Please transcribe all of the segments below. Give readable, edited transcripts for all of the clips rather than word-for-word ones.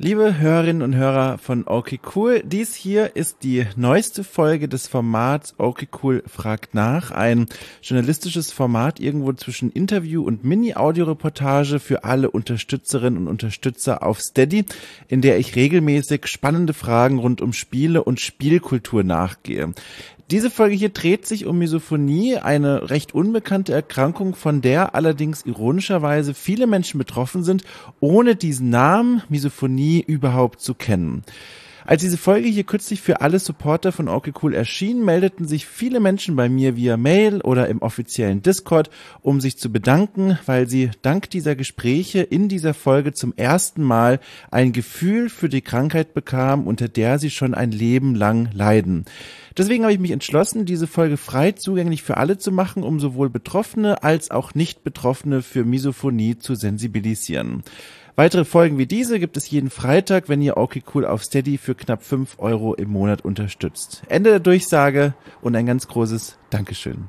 Liebe Hörerinnen und Hörer von Okay Cool, dies hier ist die neueste Folge des Formats Okay Cool fragt nach, ein journalistisches Format irgendwo zwischen Interview und Mini-Audio-Reportage für alle Unterstützerinnen und Unterstützer auf Steady, in der ich regelmäßig spannende Fragen rund um Spiele und Spielkultur nachgehe. Diese Folge hier dreht sich um Misophonie, eine recht unbekannte Erkrankung, von der allerdings ironischerweise viele Menschen betroffen sind, ohne diesen Namen Misophonie überhaupt zu kennen. Als diese Folge hier kürzlich für alle Supporter von Okay Cool erschien, meldeten sich viele Menschen bei mir via Mail oder im offiziellen Discord, um sich zu bedanken, weil sie dank dieser Gespräche in dieser Folge zum ersten Mal ein Gefühl für die Krankheit bekamen, unter der sie schon ein Leben lang leiden. Deswegen habe ich mich entschlossen, diese Folge frei zugänglich für alle zu machen, um sowohl Betroffene als auch Nicht-Betroffene für Misophonie zu sensibilisieren. Weitere Folgen wie diese gibt es jeden Freitag, wenn ihr Okay Cool auf Steady für knapp 5 € im Monat unterstützt. Ende der Durchsage und ein ganz großes Dankeschön.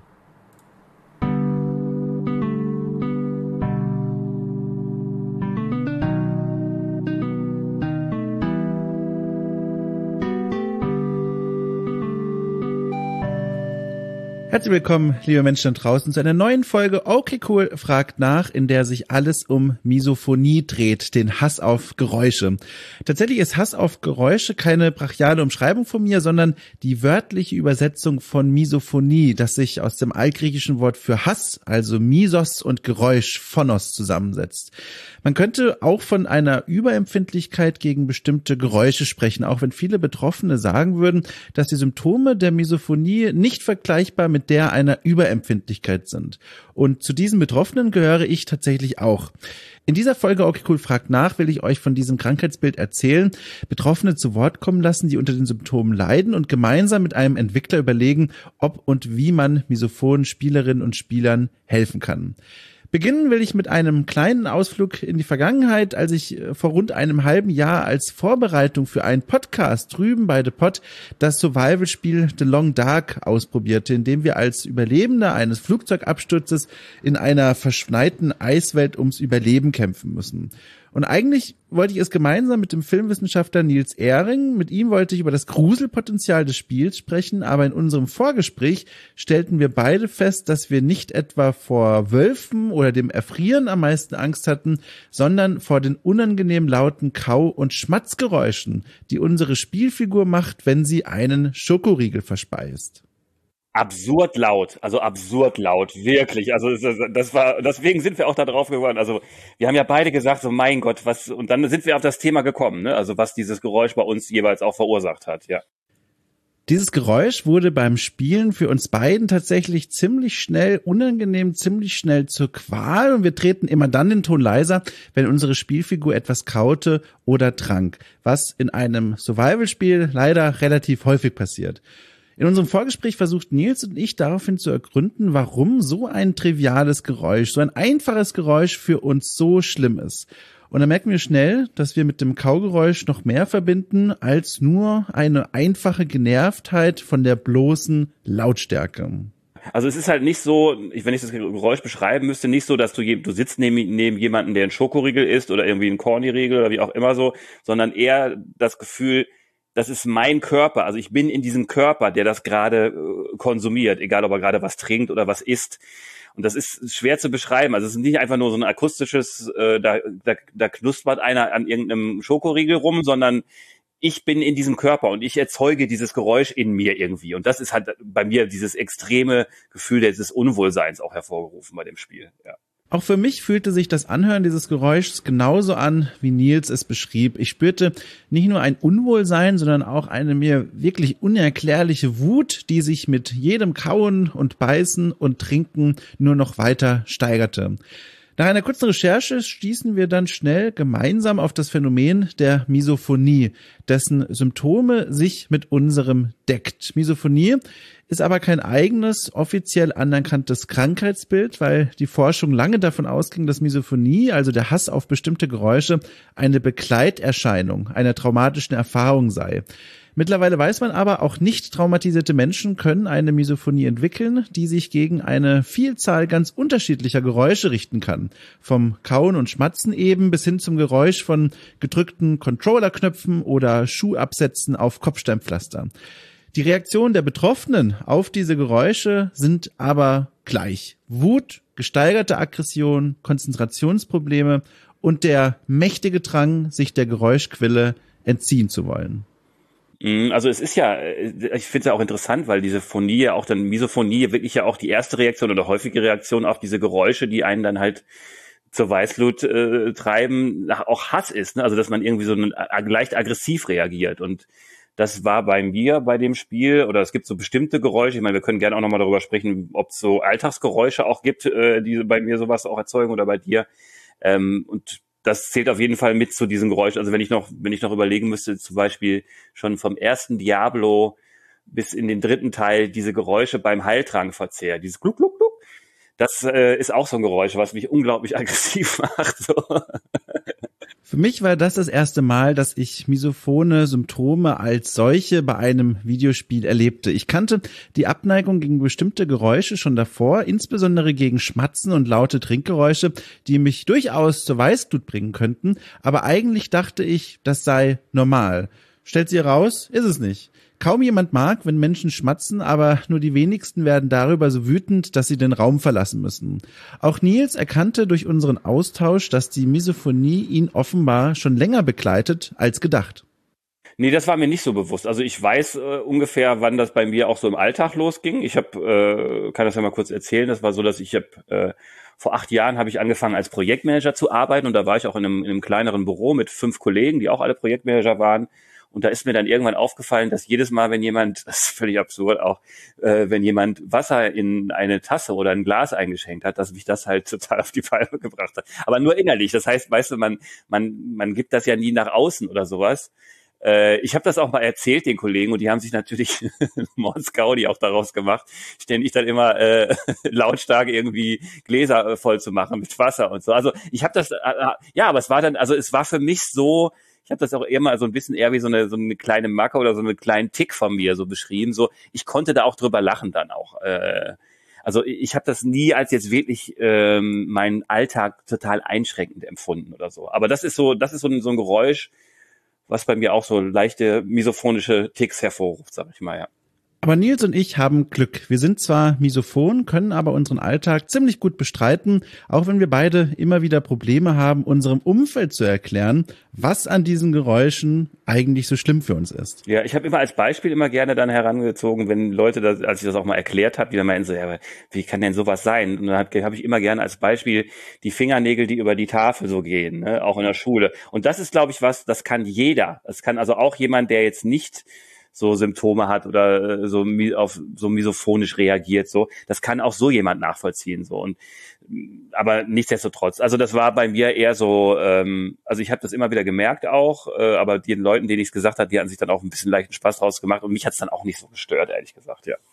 Herzlich willkommen, liebe Menschen da draußen, zu einer neuen Folge Okay Cool fragt nach, in der sich alles um Misophonie dreht, den Hass auf Geräusche. Tatsächlich ist Hass auf Geräusche keine brachiale Umschreibung von mir, sondern die wörtliche Übersetzung von Misophonie, das sich aus dem altgriechischen Wort für Hass, also Misos und Geräusch, Phonos, zusammensetzt. Man könnte auch von einer Überempfindlichkeit gegen bestimmte Geräusche sprechen, auch wenn viele Betroffene sagen würden, dass die Symptome der Misophonie nicht vergleichbar mit der einer Überempfindlichkeit sind. Und zu diesen Betroffenen gehöre ich tatsächlich auch. In dieser Folge Okay Cool fragt nach, will ich euch von diesem Krankheitsbild erzählen, Betroffene zu Wort kommen lassen, die unter den Symptomen leiden und gemeinsam mit einem Entwickler überlegen, ob und wie man misophonen Spielerinnen und Spielern helfen kann. Beginnen will ich mit einem kleinen Ausflug in die Vergangenheit, als ich vor rund einem halben Jahr als Vorbereitung für einen Podcast drüben bei The Pod das Survival-Spiel The Long Dark ausprobierte, in dem wir als Überlebende eines Flugzeugabsturzes in einer verschneiten Eiswelt ums Überleben kämpfen müssen. Und eigentlich wollte ich es gemeinsam mit dem Filmwissenschaftler Nils Ehring, mit ihm wollte ich über das Gruselpotenzial des Spiels sprechen, aber in unserem Vorgespräch stellten wir beide fest, dass wir nicht etwa vor Wölfen oder dem Erfrieren am meisten Angst hatten, sondern vor den unangenehm lauten Kau- und Schmatzgeräuschen, die unsere Spielfigur macht, wenn sie einen Schokoriegel verspeist. Absurd laut, wirklich. Also das war, deswegen sind wir auch da drauf geworden. Also wir haben ja beide gesagt, so mein Gott, was, und dann sind wir auf das Thema gekommen, ne? Also was dieses Geräusch bei uns jeweils auch verursacht hat, ja. Dieses Geräusch wurde beim Spielen für uns beiden tatsächlich ziemlich schnell unangenehm, ziemlich schnell zur Qual und wir drehten immer dann den Ton leiser, wenn unsere Spielfigur etwas kaute oder trank, was in einem Survival-Spiel leider relativ häufig passiert. In unserem Vorgespräch versucht Nils und ich daraufhin zu ergründen, warum so ein triviales Geräusch, so ein einfaches Geräusch für uns so schlimm ist. Und dann merken wir schnell, dass wir mit dem Kaugeräusch noch mehr verbinden als nur eine einfache Genervtheit von der bloßen Lautstärke. Also es ist halt nicht so, wenn ich das Geräusch beschreiben müsste, nicht so, dass du sitzt neben jemanden, der einen Schokoriegel isst oder irgendwie einen Corny-Riegel oder wie auch immer so, sondern eher das Gefühl, das ist mein Körper, also ich bin in diesem Körper, der das gerade konsumiert, egal ob er gerade was trinkt oder was isst. Und das ist schwer zu beschreiben. Also es ist nicht einfach nur so ein akustisches, da knuspert einer an irgendeinem Schokoriegel rum, sondern ich bin in diesem Körper und ich erzeuge dieses Geräusch in mir irgendwie. Und das ist halt bei mir dieses extreme Gefühl dieses Unwohlseins auch hervorgerufen bei dem Spiel, ja. Auch für mich fühlte sich das Anhören dieses Geräuschs genauso an, wie Nils es beschrieb. Ich spürte nicht nur ein Unwohlsein, sondern auch eine mir wirklich unerklärliche Wut, die sich mit jedem Kauen und Beißen und Trinken nur noch weiter steigerte. Nach einer kurzen Recherche stießen wir dann schnell gemeinsam auf das Phänomen der Misophonie, dessen Symptome sich mit unserem deckt. Misophonie ist aber kein eigenes, offiziell anerkanntes Krankheitsbild, weil die Forschung lange davon ausging, dass Misophonie, also der Hass auf bestimmte Geräusche, eine Begleiterscheinung einer traumatischen Erfahrung sei. Mittlerweile weiß man aber, auch nicht traumatisierte Menschen können eine Misophonie entwickeln, die sich gegen eine Vielzahl ganz unterschiedlicher Geräusche richten kann. Vom Kauen und Schmatzen eben bis hin zum Geräusch von gedrückten Controllerknöpfen oder Schuhabsätzen auf Kopfsteinpflaster. Die Reaktionen der Betroffenen auf diese Geräusche sind aber gleich. Wut, gesteigerte Aggression, Konzentrationsprobleme und der mächtige Drang, sich der Geräuschquelle entziehen zu wollen. Also es ist ja, ich finde es ja auch interessant, weil diese Phonie, auch dann Misophonie, wirklich ja auch die erste Reaktion oder häufige Reaktion auf diese Geräusche, die einen dann halt zur Weißglut treiben, auch Hass ist, ne? Also dass man irgendwie so leicht aggressiv reagiert. Und das war bei mir bei dem Spiel, oder es gibt so bestimmte Geräusche, ich meine, wir können gerne auch nochmal darüber sprechen, ob es so Alltagsgeräusche auch gibt, die bei mir sowas auch erzeugen oder bei dir. Und das zählt auf jeden Fall mit zu diesen Geräuschen. Also wenn ich noch überlegen müsste, zum Beispiel schon vom ersten Diablo bis in den dritten Teil diese Geräusche beim Heiltrankverzehr, dieses Gluck, Gluck, Gluck, das ist auch so ein Geräusch, was mich unglaublich aggressiv macht. So. Für mich war das erste Mal, dass ich misophone Symptome als solche bei einem Videospiel erlebte. Ich kannte die Abneigung gegen bestimmte Geräusche schon davor, insbesondere gegen Schmatzen und laute Trinkgeräusche, die mich durchaus zur Weißglut bringen könnten, aber eigentlich dachte ich, das sei normal. Stellt sich heraus, ist es nicht. Kaum jemand mag, wenn Menschen schmatzen, aber nur die wenigsten werden darüber so wütend, dass sie den Raum verlassen müssen. Auch Nils erkannte durch unseren Austausch, dass die Misophonie ihn offenbar schon länger begleitet als gedacht. Nee, das war mir nicht so bewusst. Also ich weiß ungefähr, wann das bei mir auch so im Alltag losging. Ich kann das ja mal kurz erzählen. Das war so, dass vor 8 Jahren habe ich angefangen als Projektmanager zu arbeiten und da war ich auch in einem kleineren Büro mit 5 Kollegen, die auch alle Projektmanager waren. Und da ist mir dann irgendwann aufgefallen, dass jedes Mal, wenn jemand, das ist völlig absurd auch, wenn jemand Wasser in eine Tasse oder ein Glas eingeschenkt hat, dass mich das halt total auf die Palme gebracht hat. Aber nur innerlich. Das heißt, weißt du, man gibt das ja nie nach außen oder sowas. Ich habe das auch mal erzählt den Kollegen und die haben sich natürlich Mordsgaudi auch daraus gemacht, ständig dann immer lautstark irgendwie Gläser voll zu machen mit Wasser und so. Also ich habe das, ja, aber es war für mich so, ich habe das auch eher mal so ein bisschen eher wie so eine kleine Macke oder so einen kleinen Tick von mir so beschrieben. So, ich konnte da auch drüber lachen dann auch. Also ich habe das nie als jetzt wirklich meinen Alltag total einschränkend empfunden oder so. Aber das ist so ein Geräusch, was bei mir auch so leichte misophonische Ticks hervorruft, sag ich mal, ja. Aber Nils und ich haben Glück. Wir sind zwar misophon, können aber unseren Alltag ziemlich gut bestreiten, auch wenn wir beide immer wieder Probleme haben, unserem Umfeld zu erklären, was an diesen Geräuschen eigentlich so schlimm für uns ist. Ja, ich habe immer als Beispiel immer gerne dann herangezogen, wenn Leute, als ich das auch mal erklärt habe, die dann meinten so, ja, wie kann denn sowas sein? Und dann habe ich immer gerne als Beispiel die Fingernägel, die über die Tafel so gehen, ne? Auch in der Schule. Und das ist, glaube ich, das kann jeder. Das kann also auch jemand, der jetzt nicht so Symptome hat oder so auf so misophonisch reagiert, so. Das kann auch so jemand nachvollziehen, so. Und, aber nichtsdestotrotz, also das war bei mir eher so, also ich habe das immer wieder gemerkt auch, aber den Leuten, denen ich es gesagt habe, die hatten sich dann auch ein bisschen leichten Spaß draus gemacht und mich hat es dann auch nicht so gestört, ehrlich gesagt, ja.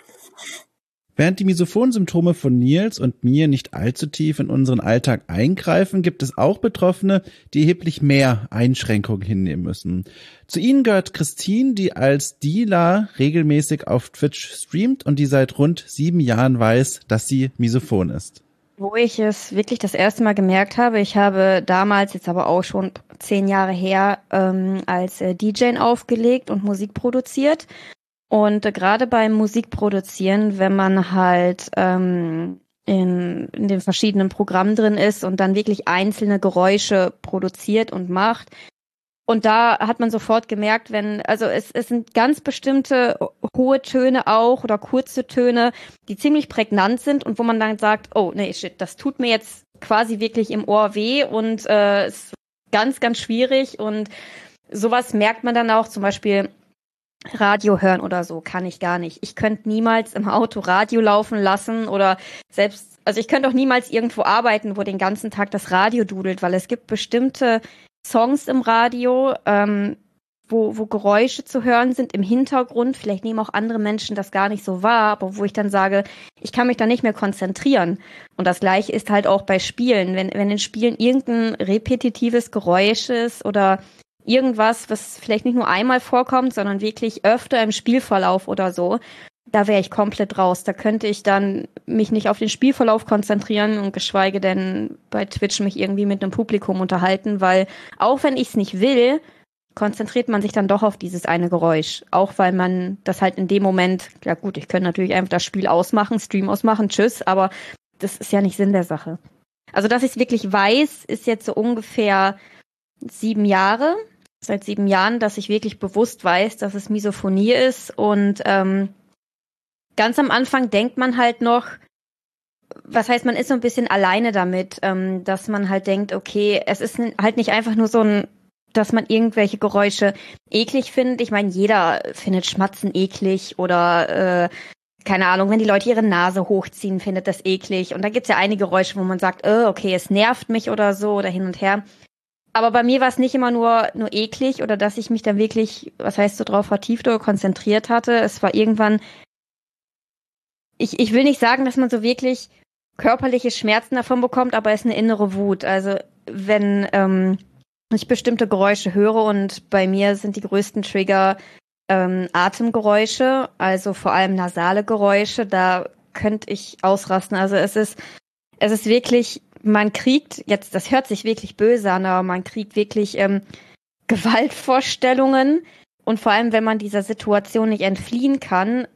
Während die Misophonen-Symptome von Nils und mir nicht allzu tief in unseren Alltag eingreifen, gibt es auch Betroffene, die erheblich mehr Einschränkungen hinnehmen müssen. Zu ihnen gehört Christine, die als Dealer regelmäßig auf Twitch streamt und die seit rund 7 Jahren weiß, dass sie misophon ist. Wo ich es wirklich das erste Mal gemerkt habe, ich habe damals, jetzt aber auch schon 10 Jahre her, als DJ aufgelegt und Musik produziert. Und gerade beim Musikproduzieren, wenn man halt in den verschiedenen Programmen drin ist und dann wirklich einzelne Geräusche produziert und macht. Und da hat man sofort gemerkt, es sind ganz bestimmte hohe Töne auch oder kurze Töne, die ziemlich prägnant sind und wo man dann sagt, oh nee, shit, das tut mir jetzt quasi wirklich im Ohr weh und ist ganz, ganz schwierig. Und sowas merkt man dann auch, zum Beispiel Radio hören oder so, kann ich gar nicht. Ich könnte niemals im Auto Radio laufen lassen oder ich könnte auch niemals irgendwo arbeiten, wo den ganzen Tag das Radio dudelt, weil es gibt bestimmte Songs im Radio, wo Geräusche zu hören sind im Hintergrund. Vielleicht nehmen auch andere Menschen das gar nicht so wahr, aber wo ich dann sage, ich kann mich da nicht mehr konzentrieren. Und das Gleiche ist halt auch bei Spielen. Wenn in Spielen irgendein repetitives Geräusch ist oder irgendwas, was vielleicht nicht nur einmal vorkommt, sondern wirklich öfter im Spielverlauf oder so, da wäre ich komplett raus. Da könnte ich dann mich nicht auf den Spielverlauf konzentrieren und geschweige denn bei Twitch mich irgendwie mit einem Publikum unterhalten, weil auch wenn ich es nicht will, konzentriert man sich dann doch auf dieses eine Geräusch. Auch weil man das halt in dem Moment, ja gut, ich könnte natürlich einfach das Spiel ausmachen, Stream ausmachen, tschüss, aber das ist ja nicht Sinn der Sache. Also, dass ich es wirklich weiß, ist jetzt so ungefähr 7 Jahre. Seit 7 Jahren, dass ich wirklich bewusst weiß, dass es Misophonie ist. Und ganz am Anfang denkt man halt noch, was heißt, man ist so ein bisschen alleine damit, dass man halt denkt, okay, es ist halt nicht einfach nur so ein, dass man irgendwelche Geräusche eklig findet. Ich meine, jeder findet Schmatzen eklig oder keine Ahnung, wenn die Leute ihre Nase hochziehen, findet das eklig. Und da gibt's ja einige Geräusche, wo man sagt, okay, es nervt mich oder so oder hin und her. Aber bei mir war es nicht immer nur eklig oder dass ich mich dann wirklich, was heißt so drauf vertieft oder konzentriert hatte. Es war irgendwann, ich will nicht sagen, dass man so wirklich körperliche Schmerzen davon bekommt, aber es ist eine innere Wut. Also wenn ich bestimmte Geräusche höre und bei mir sind die größten Trigger Atemgeräusche, also vor allem nasale Geräusche, da könnte ich ausrasten. Also es ist wirklich, man kriegt, jetzt, das hört sich wirklich böse an, aber man kriegt wirklich Gewaltvorstellungen und vor allem, wenn man dieser Situation nicht entfliehen kann,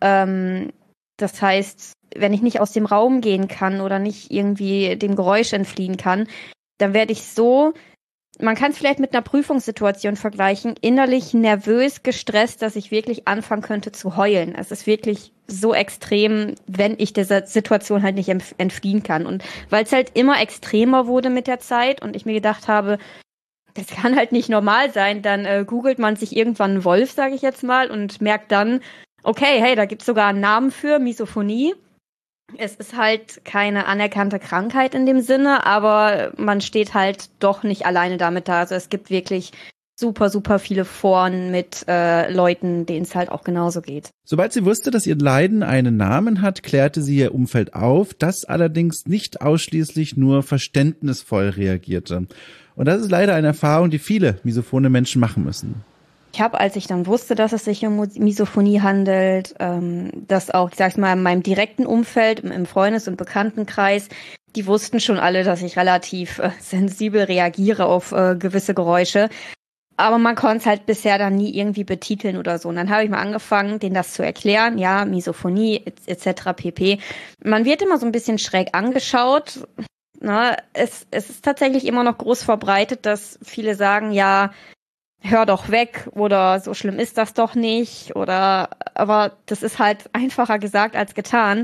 das heißt, wenn ich nicht aus dem Raum gehen kann oder nicht irgendwie dem Geräusch entfliehen kann, dann werde ich so, man kann es vielleicht mit einer Prüfungssituation vergleichen, innerlich nervös, gestresst, dass ich wirklich anfangen könnte zu heulen. Es ist wirklich so extrem, wenn ich dieser Situation halt nicht entfliehen kann. Und weil es halt immer extremer wurde mit der Zeit und ich mir gedacht habe, das kann halt nicht normal sein, dann googelt man sich irgendwann einen Wolf, sage ich jetzt mal, und merkt dann, okay, hey, da gibt's sogar einen Namen für, Misophonie. Es ist halt keine anerkannte Krankheit in dem Sinne, aber man steht halt doch nicht alleine damit da. Also es gibt wirklich super, super viele Foren mit Leuten, denen es halt auch genauso geht. Sobald sie wusste, dass ihr Leiden einen Namen hat, klärte sie ihr Umfeld auf, das allerdings nicht ausschließlich nur verständnisvoll reagierte. Und das ist leider eine Erfahrung, die viele misophone Menschen machen müssen. Ich habe, als ich dann wusste, dass es sich um Misophonie handelt, das auch, ich sag's mal, in meinem direkten Umfeld, im Freundes- und Bekanntenkreis, die wussten schon alle, dass ich relativ sensibel reagiere auf gewisse Geräusche. Aber man konnte es halt bisher dann nie irgendwie betiteln oder so. Und dann habe ich mal angefangen, denen das zu erklären, ja, Misophonie etc. pp. Man wird immer so ein bisschen schräg angeschaut. Na, es ist tatsächlich immer noch groß verbreitet, dass viele sagen, ja, hör doch weg oder so schlimm ist das doch nicht oder, aber das ist halt einfacher gesagt als getan.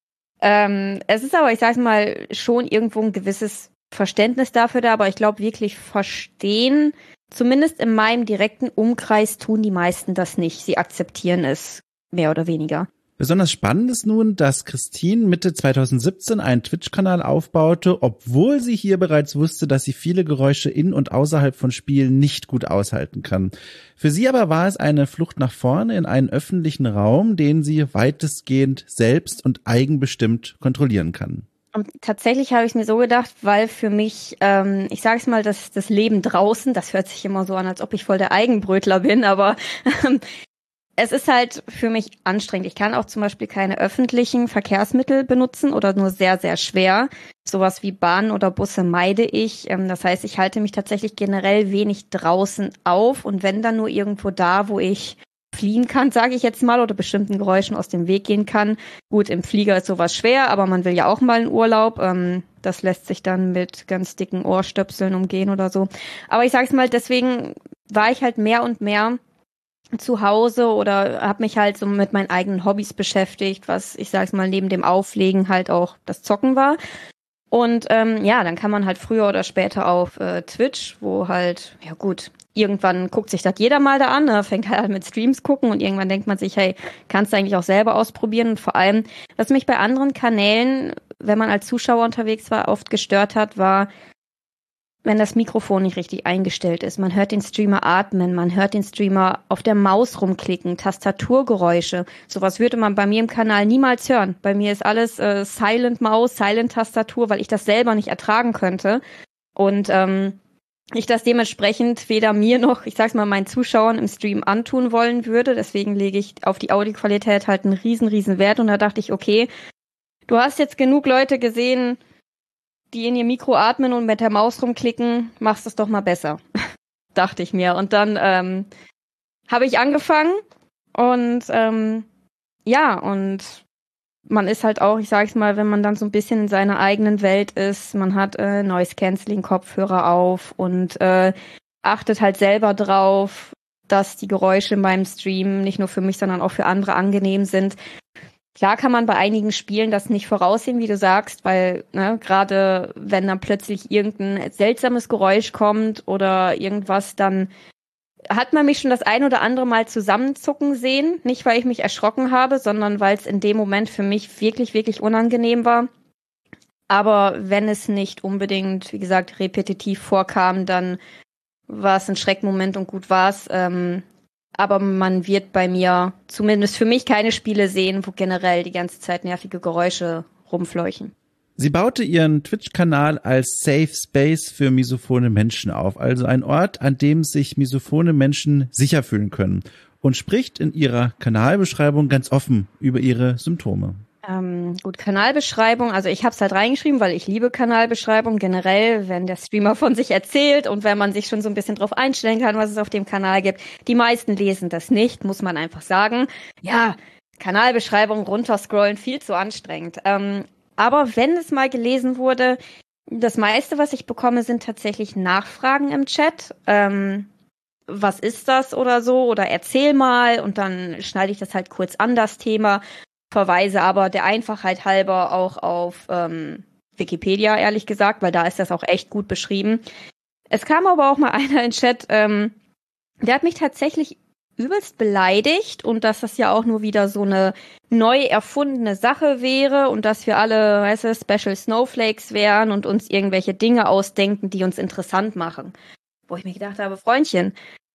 Es ist aber, ich sag's mal, schon irgendwo ein gewisses Verständnis dafür da, aber ich glaube wirklich verstehen, zumindest in meinem direkten Umkreis tun die meisten das nicht. Sie akzeptieren es mehr oder weniger. Besonders spannend ist nun, dass Christine Mitte 2017 einen Twitch-Kanal aufbaute, obwohl sie hier bereits wusste, dass sie viele Geräusche in und außerhalb von Spielen nicht gut aushalten kann. Für sie aber war es eine Flucht nach vorne in einen öffentlichen Raum, den sie weitestgehend selbst und eigenbestimmt kontrollieren kann. Und tatsächlich habe ich es mir so gedacht, weil für mich, ich sage es mal, das Leben draußen, das hört sich immer so an, als ob ich voll der Eigenbrötler bin, aber es ist halt für mich anstrengend. Ich kann auch zum Beispiel keine öffentlichen Verkehrsmittel benutzen oder nur sehr, sehr schwer. Sowas wie Bahn oder Busse meide ich. Das heißt, ich halte mich tatsächlich generell wenig draußen auf und wenn dann nur irgendwo da, wo ich fliehen kann, sage ich jetzt mal, oder bestimmten Geräuschen aus dem Weg gehen kann. Gut, im Flieger ist sowas schwer, aber man will ja auch mal in Urlaub. Das lässt sich dann mit ganz dicken Ohrstöpseln umgehen oder so. Aber ich sage es mal, deswegen war ich halt mehr und mehr zu Hause oder habe mich halt so mit meinen eigenen Hobbys beschäftigt, was, ich sag's mal, neben dem Auflegen halt auch das Zocken war. Und ja, dann kann man halt früher oder später auf Twitch, wo halt, ja gut, irgendwann guckt sich das jeder mal da an, ne? Fängt halt mit Streams gucken und irgendwann denkt man sich, hey, kannst du eigentlich auch selber ausprobieren. Und vor allem, was mich bei anderen Kanälen, wenn man als Zuschauer unterwegs war, oft gestört hat, war, wenn das Mikrofon nicht richtig eingestellt ist. Man hört den Streamer atmen, man hört den Streamer auf der Maus rumklicken, Tastaturgeräusche. Sowas würde man bei mir im Kanal niemals hören. Bei mir ist alles Silent Maus, Silent Tastatur, weil ich das selber nicht ertragen könnte. Und ich das dementsprechend weder mir noch, ich sag's mal, meinen Zuschauern im Stream antun wollen würde. Deswegen lege ich auf die Audioqualität halt einen riesen Wert. Und da dachte ich, okay, du hast jetzt genug Leute gesehen, die in ihr Mikro atmen und mit der Maus rumklicken, machst es doch mal besser, dachte ich mir. Und dann habe ich angefangen und und man ist halt auch, ich sag's mal, wenn man dann so ein bisschen in seiner eigenen Welt ist, man hat Noise-Canceling-Kopfhörer auf und achtet halt selber drauf, dass die Geräusche in meinem Stream nicht nur für mich, sondern auch für andere angenehm sind. Klar kann man bei einigen Spielen das nicht voraussehen, wie du sagst, weil gerade wenn dann plötzlich irgendein seltsames Geräusch kommt oder irgendwas, dann hat man mich schon das ein oder andere Mal zusammenzucken sehen. Nicht, weil ich mich erschrocken habe, sondern weil es in dem Moment für mich wirklich unangenehm war. Aber wenn es nicht unbedingt, wie gesagt, repetitiv vorkam, dann war es ein Schreckmoment und gut war's. Aber man wird bei mir, zumindest für mich, keine Spiele sehen, wo generell die ganze Zeit nervige Geräusche rumfleuchen. Sie baute ihren Twitch-Kanal als Safe Space für misophone Menschen auf, also ein Ort, an dem sich misophone Menschen sicher fühlen können, und spricht in ihrer Kanalbeschreibung ganz offen über ihre Symptome. Gut, Kanalbeschreibung, also ich habe es halt reingeschrieben, weil ich liebe Kanalbeschreibung generell, wenn der Streamer von sich erzählt und wenn man sich schon so ein bisschen drauf einstellen kann, was es auf dem Kanal gibt. Die meisten lesen das nicht, muss man einfach sagen. Ja, Kanalbeschreibung runterscrollen, viel zu anstrengend. Aber wenn es mal gelesen wurde, das meiste, was ich bekomme, sind tatsächlich Nachfragen im Chat. Was ist das oder so? Oder erzähl mal, und dann schneide ich das halt kurz an, das Thema. Verweise aber der Einfachheit halber auch auf Wikipedia, ehrlich gesagt, weil da ist das auch echt gut beschrieben. Es kam aber auch mal einer in den Chat, der hat mich tatsächlich übelst beleidigt und dass das ja auch nur wieder so eine neu erfundene Sache wäre und dass wir alle, weißt du, Special Snowflakes wären und uns irgendwelche Dinge ausdenken, die uns interessant machen. Wo ich mir gedacht habe, Freundchen,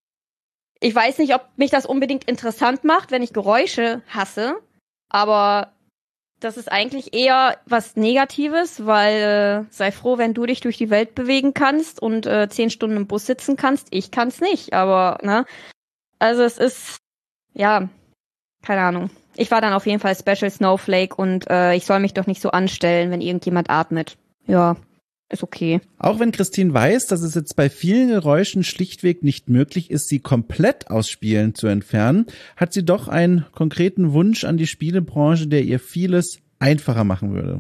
ich weiß nicht, ob mich das unbedingt interessant macht, wenn ich Geräusche hasse, aber das ist eigentlich eher was Negatives, weil sei froh, wenn du dich durch die Welt bewegen kannst und 10 Stunden im Bus sitzen kannst. Ich kann's nicht, aber also es ist, ja, keine Ahnung. Ich war dann auf jeden Fall Special Snowflake und ich soll mich doch nicht so anstellen, wenn irgendjemand atmet. Ja, ist okay. Auch wenn Christine weiß, dass es jetzt bei vielen Geräuschen schlichtweg nicht möglich ist, sie komplett aus Spielen zu entfernen, hat sie doch einen konkreten Wunsch an die Spielebranche, der ihr vieles einfacher machen würde.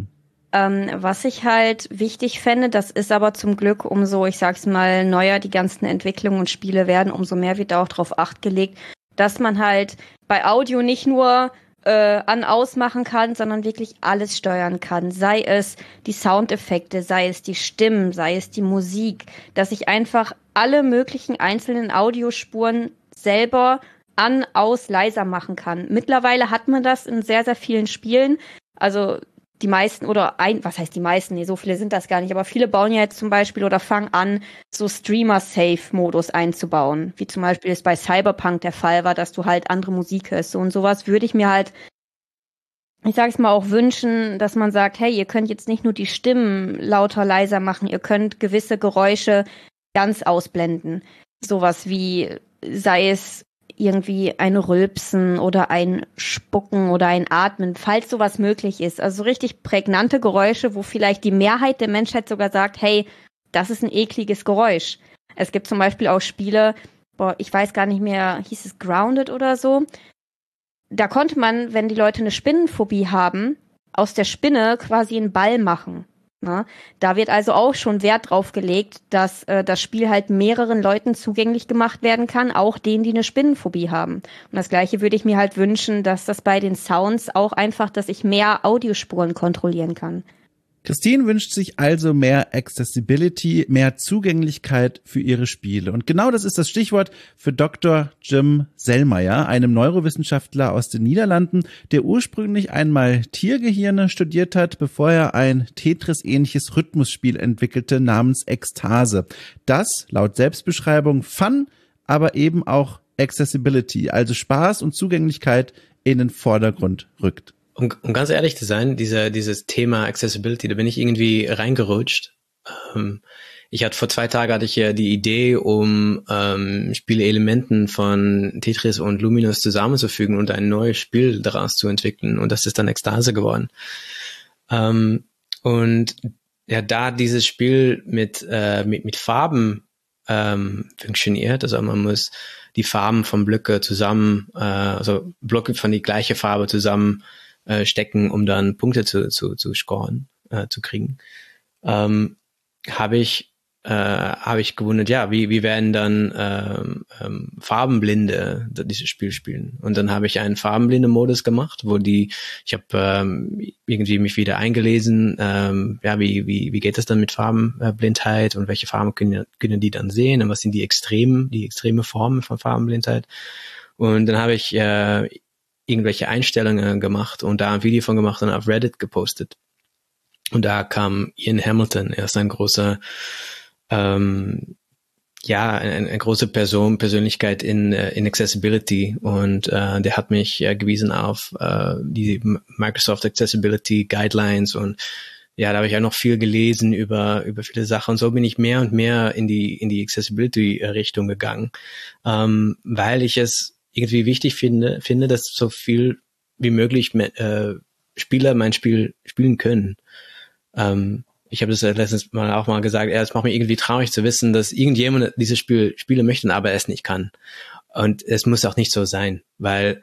Was ich halt wichtig fände, das ist aber zum Glück umso, ich sag's mal, neuer die ganzen Entwicklungen und Spiele werden, umso mehr wird da auch drauf Acht gelegt, dass man halt bei Audio nicht nur an-aus machen kann, sondern wirklich alles steuern kann. Sei es die Soundeffekte, sei es die Stimmen, sei es die Musik, dass ich einfach alle möglichen einzelnen Audiospuren selber an, aus, leiser machen kann. Mittlerweile hat man das in sehr, sehr vielen Spielen. Also die meisten was heißt die meisten? Nee, so viele sind das gar nicht. Aber viele bauen ja jetzt zum Beispiel oder fangen an, so Streamer-Safe-Modus einzubauen. Wie zum Beispiel es bei Cyberpunk der Fall war, dass du halt andere Musik hörst. So und sowas würde ich mir halt, ich sag's mal, auch wünschen, dass man sagt, hey, ihr könnt jetzt nicht nur die Stimmen lauter, leiser machen, ihr könnt gewisse Geräusche ganz ausblenden. Sowas wie, sei es irgendwie ein Rülpsen oder ein Spucken oder ein Atmen, falls sowas möglich ist. Also richtig prägnante Geräusche, wo vielleicht die Mehrheit der Menschheit sogar sagt, hey, das ist ein ekliges Geräusch. Es gibt zum Beispiel auch Spiele, ich weiß gar nicht mehr, hieß es Grounded oder so. Da konnte man, wenn die Leute eine Spinnenphobie haben, aus der Spinne quasi einen Ball machen. Na, da wird also auch schon Wert drauf gelegt, dass das Spiel halt mehreren Leuten zugänglich gemacht werden kann, auch denen, die eine Spinnenphobie haben. Und das Gleiche würde ich mir halt wünschen, dass das bei den Sounds auch einfach, dass ich mehr Audiospuren kontrollieren kann. Christine wünscht sich also mehr Accessibility, mehr Zugänglichkeit für ihre Spiele. Und genau das ist das Stichwort für Dr. Jim Selmayr, einem Neurowissenschaftler aus den Niederlanden, der ursprünglich einmal Tiergehirne studiert hat, bevor er ein Tetris-ähnliches Rhythmusspiel entwickelte namens Ekstase. Das, laut Selbstbeschreibung, Fun, aber eben auch Accessibility, also Spaß und Zugänglichkeit in den Vordergrund rückt. Um ganz ehrlich zu sein, dieses Thema Accessibility, da bin ich irgendwie reingerutscht. Vor 2 Tagen hatte ich ja die Idee, um Spielelementen von Tetris und Luminous zusammenzufügen und ein neues Spiel daraus zu entwickeln. Und das ist dann Ekstase geworden. Und ja, da dieses Spiel mit Farben funktioniert, also man muss die Farben von Blöcke zusammen, also Blöcke von die gleiche Farbe zusammen stecken, um dann Punkte zu scoren, zu kriegen, habe ich gewundert, ja, wie werden dann Farbenblinde dieses Spiel spielen? Und dann habe ich einen Farbenblinde-Modus gemacht, wo ich habe irgendwie mich wieder eingelesen, wie geht das dann mit Farbenblindheit und welche Farben können die dann sehen und was sind die extreme Formen von Farbenblindheit? Und dann habe ich irgendwelche Einstellungen gemacht und da ein Video von gemacht und auf Reddit gepostet. Und da kam Ian Hamilton, er ist ein großer, eine große Persönlichkeit in Accessibility und der hat mich gewiesen auf die Microsoft Accessibility Guidelines und ja, da habe ich auch noch viel gelesen über viele Sachen und so bin ich mehr und mehr in die Accessibility Richtung gegangen, weil ich es irgendwie wichtig finde, dass so viel wie möglich Spieler mein Spiel spielen können. Ich habe das letztens auch mal gesagt, es macht mich irgendwie traurig zu wissen, dass irgendjemand dieses Spiel spielen möchte, aber es nicht kann. Und es muss auch nicht so sein, weil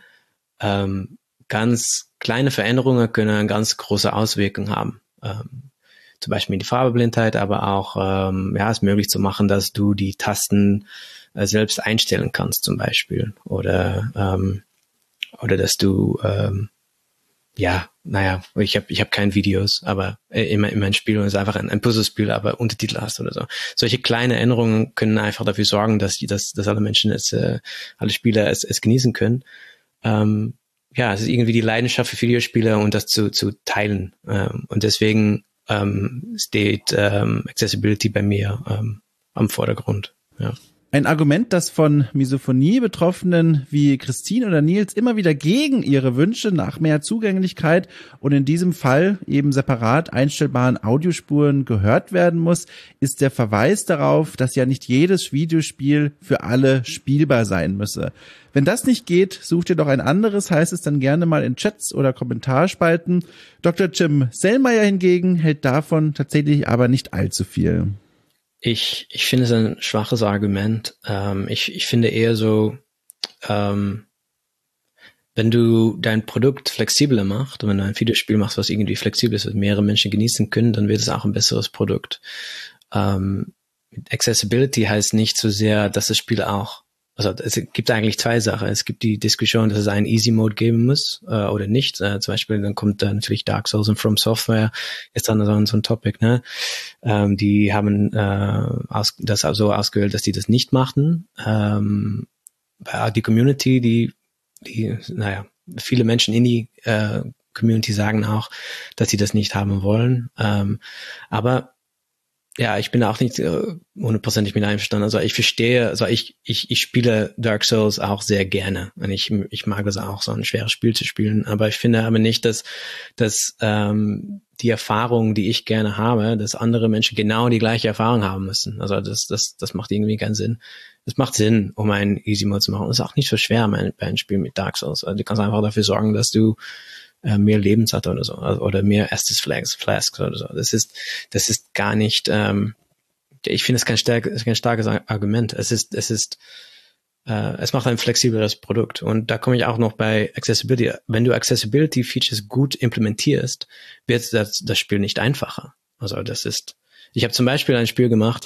ganz kleine Veränderungen können ganz große Auswirkungen haben. Zum Beispiel die Farbeblindheit, aber auch es möglich zu machen, dass du die Tasten selbst einstellen kannst zum Beispiel oder dass du ich habe keine Videos, aber in meinem Spiel ist einfach ein Puzzlespiel, aber Untertitel hast oder so. Solche kleine Änderungen können einfach dafür sorgen, dass alle Menschen alle Spieler es genießen können. Es ist irgendwie die Leidenschaft für Videospiele und das zu teilen. Und deswegen steht Accessibility bei mir am Vordergrund. Ja. Ein Argument, das von Misophonie-Betroffenen wie Christine oder Nils immer wieder gegen ihre Wünsche nach mehr Zugänglichkeit und in diesem Fall eben separat einstellbaren Audiospuren gehört werden muss, ist der Verweis darauf, dass ja nicht jedes Videospiel für alle spielbar sein müsse. Wenn das nicht geht, sucht ihr doch ein anderes, heißt es dann gerne mal in Chats oder Kommentarspalten. Dr. Jim Selmayr hingegen hält davon tatsächlich aber nicht allzu viel. Ich finde es ein schwaches Argument. Ich finde eher so, wenn du dein Produkt flexibler machst, wenn du ein Videospiel machst, was irgendwie flexibel ist, was mehrere Menschen genießen können, dann wird es auch ein besseres Produkt. Accessibility heißt nicht so sehr, dass das Spiel auch, also es gibt eigentlich 2 Sachen. Es gibt die Diskussion, dass es einen Easy Mode geben muss oder nicht. Zum Beispiel dann kommt natürlich Dark Souls und From Software ist dann so ein Topic, ne? Die haben das so ausgewählt, dass die das nicht machten. Die Community, viele Menschen in die Community sagen auch, dass sie das nicht haben wollen. Aber ja, ich bin auch nicht 100% mit einverstanden. Also ich verstehe, also ich spiele Dark Souls auch sehr gerne und ich mag das auch, so ein schweres Spiel zu spielen. Aber ich finde aber nicht, dass die Erfahrung, die ich gerne habe, dass andere Menschen genau die gleiche Erfahrung haben müssen. Also das macht irgendwie keinen Sinn. Es macht Sinn, um einen Easy Mode zu machen. Es ist auch nicht so schwer bei einem Spiel mit Dark Souls. Also du kannst einfach dafür sorgen, dass du mehr Lebenszeit oder so, oder mehr Estus Flasks oder so. Das ist gar nicht, ich finde es kein starkes Argument. Es macht ein flexibleres Produkt. Und da komme ich auch noch bei Accessibility. Wenn du Accessibility Features gut implementierst, wird das Spiel nicht einfacher. Also ich habe zum Beispiel ein Spiel gemacht,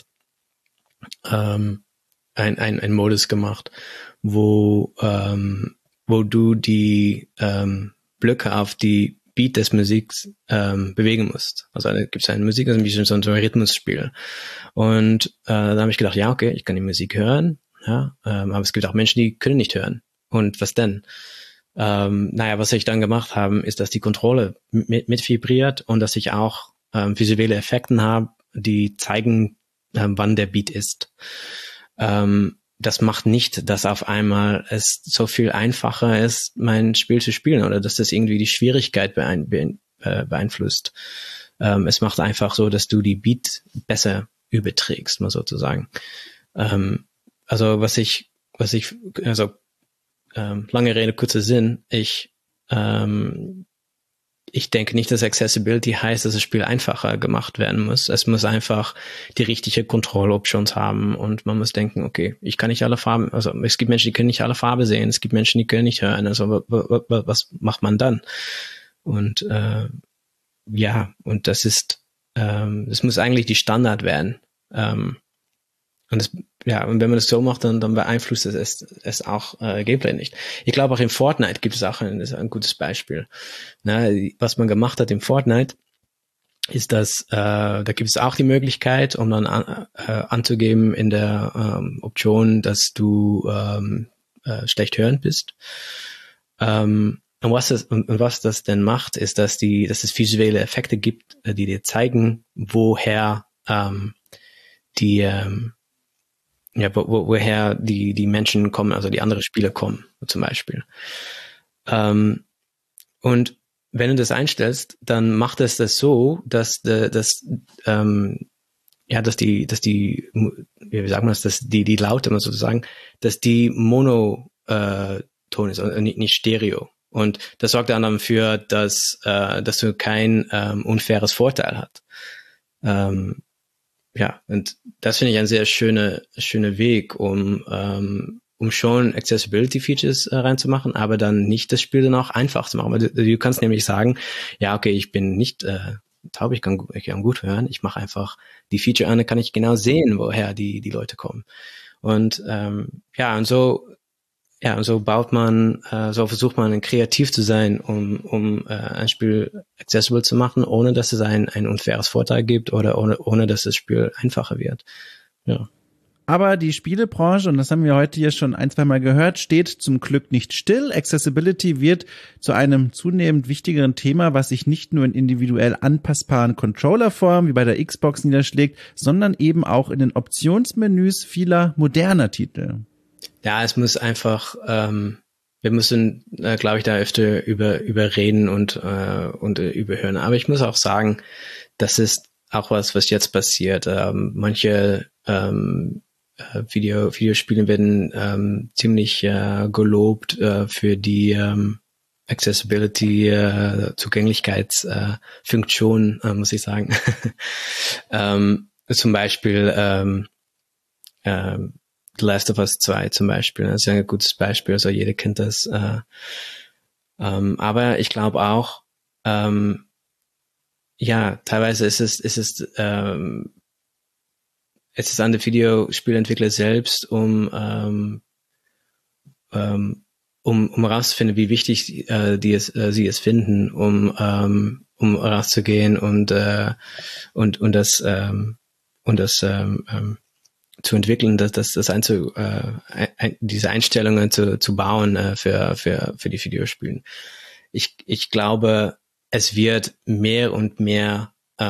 ein Modus gemacht, wo du die Blöcke auf die Beat des Musiks bewegen musst. Also gibt es eine Musik, das ist ein bisschen so ein Rhythmusspiel. Und da habe ich gedacht, ja, okay, ich kann die Musik hören, ja, aber es gibt auch Menschen, die können nicht hören. Und was denn? Was ich dann gemacht habe, ist, dass die Kontrolle mit vibriert und dass ich auch visuelle Effekte habe, die zeigen, wann der Beat ist. Das macht nicht, dass auf einmal es so viel einfacher ist, mein Spiel zu spielen oder dass das irgendwie die Schwierigkeit beeinflusst. Es macht einfach so, dass du die Beat besser überträgst, mal sozusagen. Lange Rede, kurzer Sinn, ich denke nicht, dass Accessibility heißt, dass das Spiel einfacher gemacht werden muss. Es muss einfach die richtige Kontrolloptions haben und man muss denken, okay, ich kann nicht alle Farben, also es gibt Menschen, die können nicht alle Farben sehen, es gibt Menschen, die können nicht hören, also was macht man dann? Und und das muss eigentlich die Standard werden. Und wenn man das so macht, dann beeinflusst es auch Gameplay nicht. Ich glaube, auch in Fortnite gibt es auch ein gutes Beispiel. Was man gemacht hat in Fortnite, ist, dass da gibt es auch die Möglichkeit, um dann anzugeben in der Option, dass du schlecht hörend bist. Und was das denn macht, ist, dass es visuelle Effekte gibt, die dir zeigen, woher woher die Menschen kommen, also die anderen Spieler kommen, zum Beispiel. Und wenn du das einstellst, dann macht es das so, dass die Laute mal sozusagen, dass die Monoton ist und nicht Stereo. Und das sorgt dann dafür, dass du kein unfaires Vorteil hast. Und das finde ich ein sehr schöner Weg, um schon Accessibility-Features reinzumachen, aber dann nicht das Spiel dann auch einfach zu machen. Du kannst nämlich sagen, ja, okay, ich bin nicht taub, ich kann gut hören, ich mache einfach die Feature an, dann kann ich genau sehen, woher die Leute kommen. Und so baut man, so versucht man kreativ zu sein, um ein Spiel accessible zu machen, ohne dass es ein unfaires Vorteil gibt oder ohne dass das Spiel einfacher wird. Ja. Aber die Spielebranche, und das haben wir heute hier schon ein, zwei Mal gehört, steht zum Glück nicht still. Accessibility wird zu einem zunehmend wichtigeren Thema, was sich nicht nur in individuell anpassbaren Controllerformen wie bei der Xbox niederschlägt, sondern eben auch in den Optionsmenüs vieler moderner Titel. Ja, es muss einfach, wir müssen, glaube ich, da öfter über reden und überhören. Aber ich muss auch sagen, das ist auch was jetzt passiert. Manche Videospiele werden ziemlich gelobt für die Accessibility, Zugänglichkeitsfunktion, muss ich sagen. Zum Beispiel The Last of Us 2 zum Beispiel, das ist ja ein gutes Beispiel, also jeder kennt das. Aber ich glaube auch, teilweise ist es an der Videospielentwickler selbst, um herauszufinden, wie wichtig sie es finden, um rauszugehen und das zu entwickeln, diese Einstellungen zu bauen für die Videospiele. Ich glaube, es wird mehr und mehr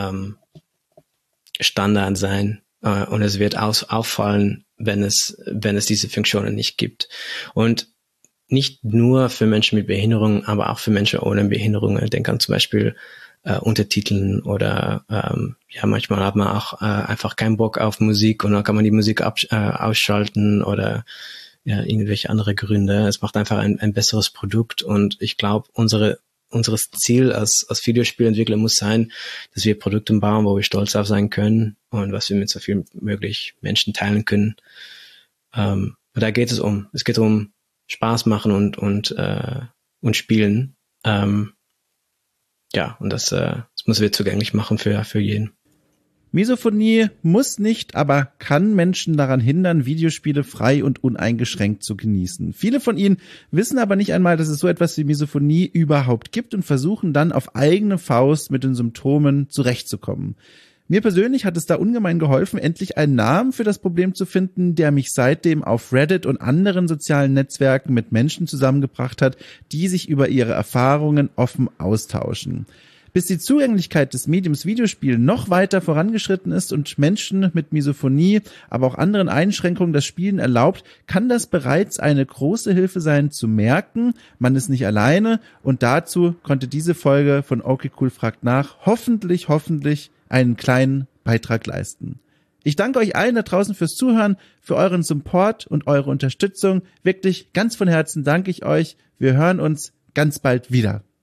Standard sein und es wird auffallen, wenn es diese Funktionen nicht gibt. Und nicht nur für Menschen mit Behinderung, aber auch für Menschen ohne Behinderung. Ich denke an zum Beispiel Untertiteln oder manchmal hat man auch einfach keinen Bock auf Musik und dann kann man die Musik ausschalten oder irgendwelche andere Gründe. Es macht einfach ein besseres Produkt und ich glaube, unseres Ziel als Videospielentwickler muss sein, dass wir Produkte bauen, wo wir stolz auf sein können und was wir mit so viel möglich Menschen teilen können. Und da geht es um. Es geht um Spaß machen und spielen. Und das müssen wir zugänglich machen für jeden. Misophonie muss nicht, aber kann Menschen daran hindern, Videospiele frei und uneingeschränkt zu genießen. Viele von ihnen wissen aber nicht einmal, dass es so etwas wie Misophonie überhaupt gibt und versuchen dann auf eigene Faust mit den Symptomen zurechtzukommen. Mir persönlich hat es da ungemein geholfen, endlich einen Namen für das Problem zu finden, der mich seitdem auf Reddit und anderen sozialen Netzwerken mit Menschen zusammengebracht hat, die sich über ihre Erfahrungen offen austauschen. Bis die Zugänglichkeit des Mediums Videospiel noch weiter vorangeschritten ist und Menschen mit Misophonie, aber auch anderen Einschränkungen das Spielen erlaubt, kann das bereits eine große Hilfe sein, zu merken, man ist nicht alleine, und dazu konnte diese Folge von Okay Cool fragt nach hoffentlich einen kleinen Beitrag leisten. Ich danke euch allen da draußen fürs Zuhören, für euren Support und eure Unterstützung. Wirklich ganz von Herzen danke ich euch. Wir hören uns ganz bald wieder.